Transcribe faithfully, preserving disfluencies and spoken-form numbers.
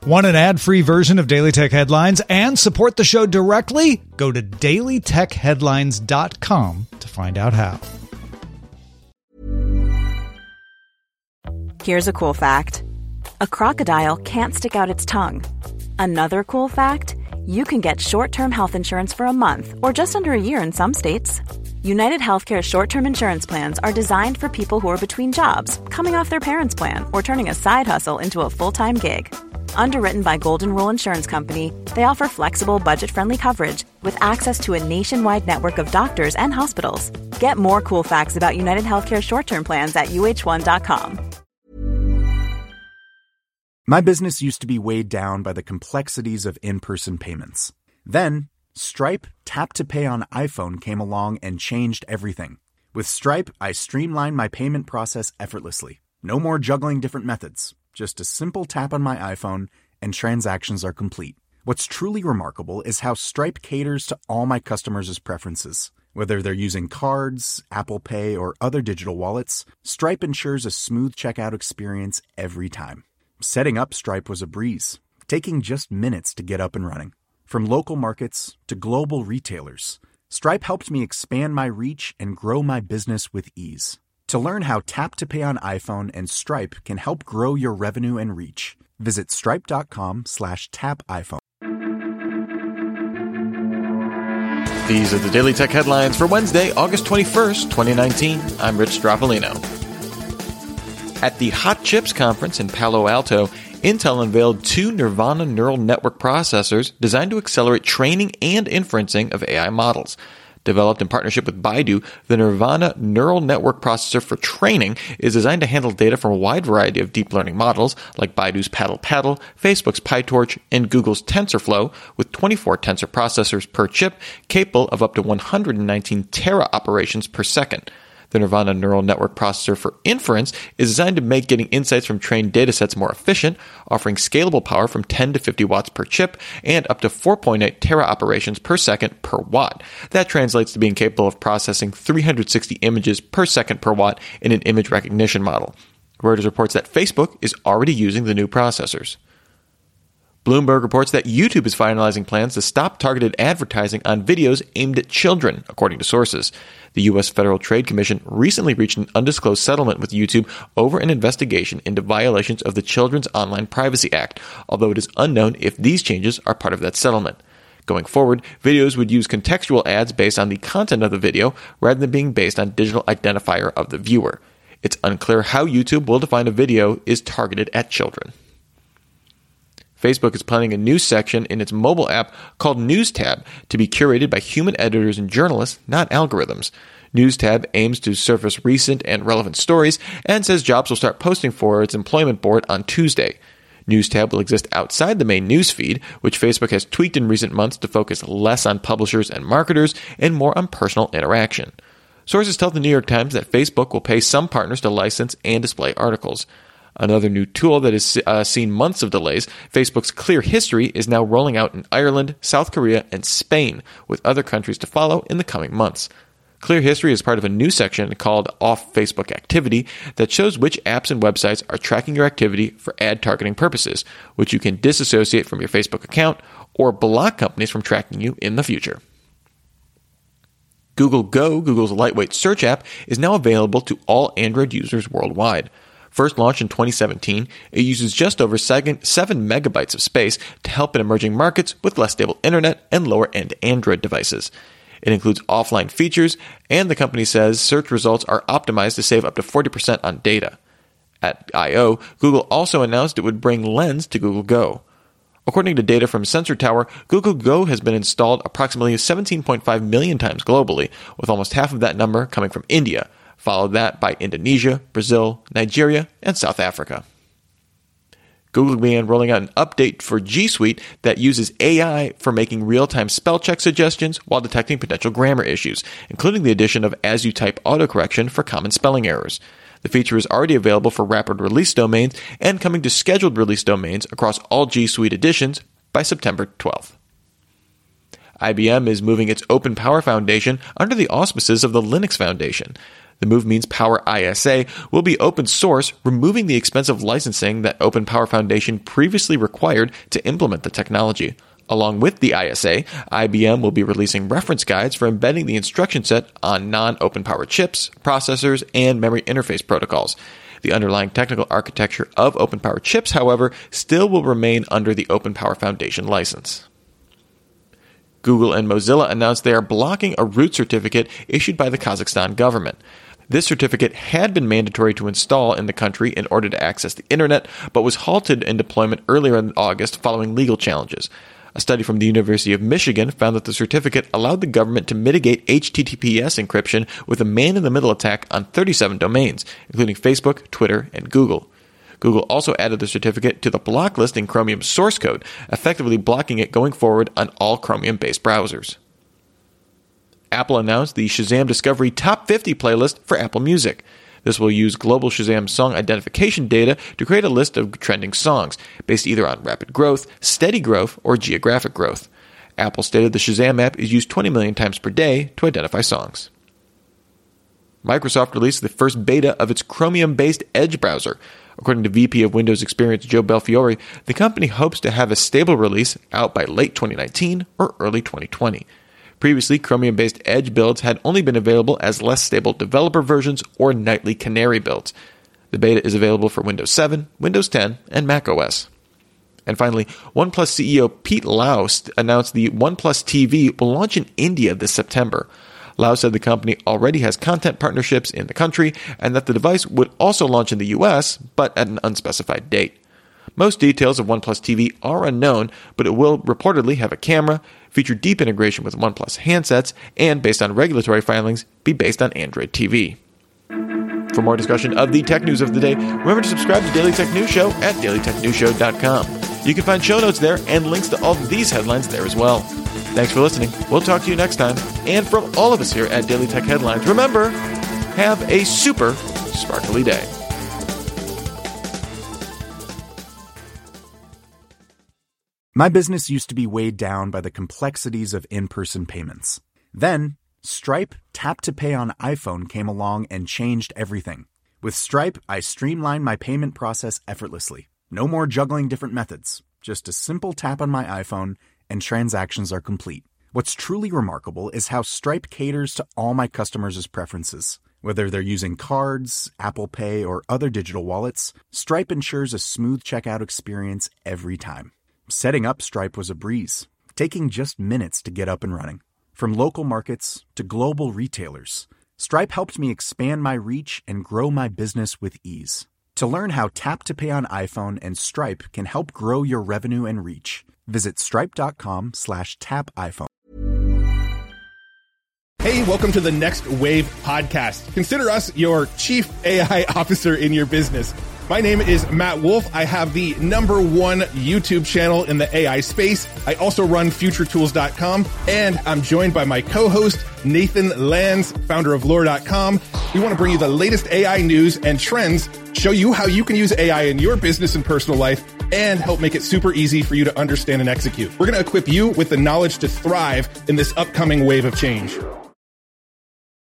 Want an ad-free version of Daily Tech Headlines and support the show directly? Go to daily tech headlines dot com to find out how. Here's a cool fact. A crocodile can't stick out its tongue. Another cool fact, you can get short-term health insurance for a month or just under a year in some states. United Healthcare short-term insurance plans are designed for people who are between jobs, coming off their parents' plan, or turning a side hustle into a full-time gig. Underwritten by Golden Rule Insurance Company, they offer flexible, budget-friendly coverage with access to a nationwide network of doctors and hospitals. Get more cool facts about United Healthcare short-term plans at U H one dot com. My business used to be weighed down by the complexities of in-person payments. Then, Stripe Tap to Pay on iPhone came along and changed everything. With Stripe, I streamlined my payment process effortlessly. No more juggling different methods. Just a simple tap on my iPhone and transactions are complete. What's truly remarkable is how Stripe caters to all my customers' preferences. Whether they're using cards, Apple Pay, or other digital wallets, Stripe ensures a smooth checkout experience every time. Setting up Stripe was a breeze, taking just minutes to get up and running. From local markets to global retailers, Stripe helped me expand my reach and grow my business with ease. To learn how Tap to Pay on iPhone and Stripe can help grow your revenue and reach, visit stripe.com slash tap iPhone. These are the Daily Tech Headlines for Wednesday, August twenty-first, twenty nineteen. I'm Rich Straffolino. At the Hot Chips conference in Palo Alto, Intel unveiled two Nirvana neural network processors designed to accelerate training and inferencing of A I models. Developed in partnership with Baidu, the Nirvana Neural Network Processor for training is designed to handle data from a wide variety of deep learning models, like Baidu's Paddle Paddle, Facebook's PyTorch, and Google's TensorFlow, with twenty-four tensor processors per chip, capable of up to one hundred nineteen tera operations per second. The Nirvana Neural Network Processor for inference is designed to make getting insights from trained datasets more efficient, offering scalable power from ten to fifty watts per chip and up to four point eight tera operations per second per watt. That translates to being capable of processing three hundred sixty images per second per watt in an image recognition model. Reuters reports that Facebook is already using the new processors. Bloomberg reports that YouTube is finalizing plans to stop targeted advertising on videos aimed at children, according to sources. The U S Federal Trade Commission recently reached an undisclosed settlement with YouTube over an investigation into violations of the Children's Online Privacy Act, although it is unknown if these changes are part of that settlement. Going forward, videos would use contextual ads based on the content of the video rather than being based on digital identifier of the viewer. It's unclear how YouTube will define a video is targeted at children. Facebook is planning a news section in its mobile app called News Tab to be curated by human editors and journalists, not algorithms. News Tab aims to surface recent and relevant stories and says jobs will start posting for its employment board on Tuesday. News Tab will exist outside the main news feed, which Facebook has tweaked in recent months to focus less on publishers and marketers and more on personal interaction. Sources tell the New York Times that Facebook will pay some partners to license and display articles. Another new tool that has uh, seen months of delays, Facebook's Clear History, is now rolling out in Ireland, South Korea, and Spain, with other countries to follow in the coming months. Clear History is part of a new section called Off Facebook Activity that shows which apps and websites are tracking your activity for ad targeting purposes, which you can disassociate from your Facebook account or block companies from tracking you in the future. Google Go, Google's lightweight search app, is now available to all Android users worldwide. First launched in twenty seventeen, it uses just over seven megabytes of space to help in emerging markets with less stable internet and lower-end Android devices. It includes offline features, and the company says search results are optimized to save up to forty percent on data. At I O, Google also announced it would bring Lens to Google Go. According to data from Sensor Tower, Google Go has been installed approximately seventeen point five million times globally, with almost half of that number coming from India, followed that by Indonesia, Brazil, Nigeria, and South Africa. Google began rolling out an update for G Suite that uses A I for making real-time spell check suggestions while detecting potential grammar issues, including the addition of as-you-type autocorrection for common spelling errors. The feature is already available for rapid release domains and coming to scheduled release domains across all G Suite editions by September twelfth. I B M is moving its Open Power Foundation under the auspices of the Linux Foundation. The move means Power I S A will be open source, removing the expensive licensing that Open Power Foundation previously required to implement the technology. Along with the I S A, I B M will be releasing reference guides for embedding the instruction set on non-Open Power chips, processors, and memory interface protocols. The underlying technical architecture of Open Power chips, however, still will remain under the Open Power Foundation license. Google and Mozilla announced they are blocking a root certificate issued by the Kazakhstan government. This certificate had been mandatory to install in the country in order to access the internet, but was halted in deployment earlier in August following legal challenges. A study from the University of Michigan found that the certificate allowed the government to mitigate H T T P S encryption with a man-in-the-middle attack on thirty-seven domains, including Facebook, Twitter, and Google. Google also added the certificate to the block list in Chromium's source code, effectively blocking it going forward on all Chromium-based browsers. Apple announced the Shazam Discovery Top fifty playlist for Apple Music. This will use global Shazam song identification data to create a list of trending songs, based either on rapid growth, steady growth, or geographic growth. Apple stated the Shazam app is used twenty million times per day to identify songs. Microsoft released the first beta of its Chromium-based Edge browser. According to V P of Windows Experience Joe Belfiore, the company hopes to have a stable release out by late twenty nineteen or early twenty twenty. Previously, Chromium-based Edge builds had only been available as less stable developer versions or nightly canary builds. The beta is available for Windows seven, Windows ten, and macOS. And finally, OnePlus C E O Pete Lau announced the OnePlus T V will launch in India this September. Lau said the company already has content partnerships in the country and that the device would also launch in the U S, but at an unspecified date. Most details of OnePlus T V are unknown, but it will reportedly have a camera, feature deep integration with OnePlus handsets, and, based on regulatory filings, be based on Android T V. For more discussion of the tech news of the day, remember to subscribe to Daily Tech News Show at daily tech news show dot com. You can find show notes there and links to all of these headlines there as well. Thanks for listening. We'll talk to you next time. And from all of us here at Daily Tech Headlines, remember, have a super sparkly day. My business used to be weighed down by the complexities of in-person payments. Then, Stripe Tap to Pay on iPhone came along and changed everything. With Stripe, I streamlined my payment process effortlessly. No more juggling different methods. Just a simple tap on my iPhone and transactions are complete. What's truly remarkable is how Stripe caters to all my customers' preferences. Whether they're using cards, Apple Pay, or other digital wallets, Stripe ensures a smooth checkout experience every time. Setting up Stripe was a breeze, taking just minutes to get up and running. From local markets to global retailers, Stripe helped me expand my reach and grow my business with ease. To learn how Tap to Pay on iPhone and Stripe can help grow your revenue and reach, visit stripe.com slash tap iPhone. Hey, welcome to the Next Wave podcast. Consider us your chief A I officer in your business. My name is Matt Wolf. I have the number one YouTube channel in the A I space. I also run future tools dot com, and I'm joined by my co-host, Nathan Lands, founder of lore dot com. We want to bring you the latest A I news and trends, show you how you can use A I in your business and personal life, and help make it super easy for you to understand and execute. We're going to equip you with the knowledge to thrive in this upcoming wave of change.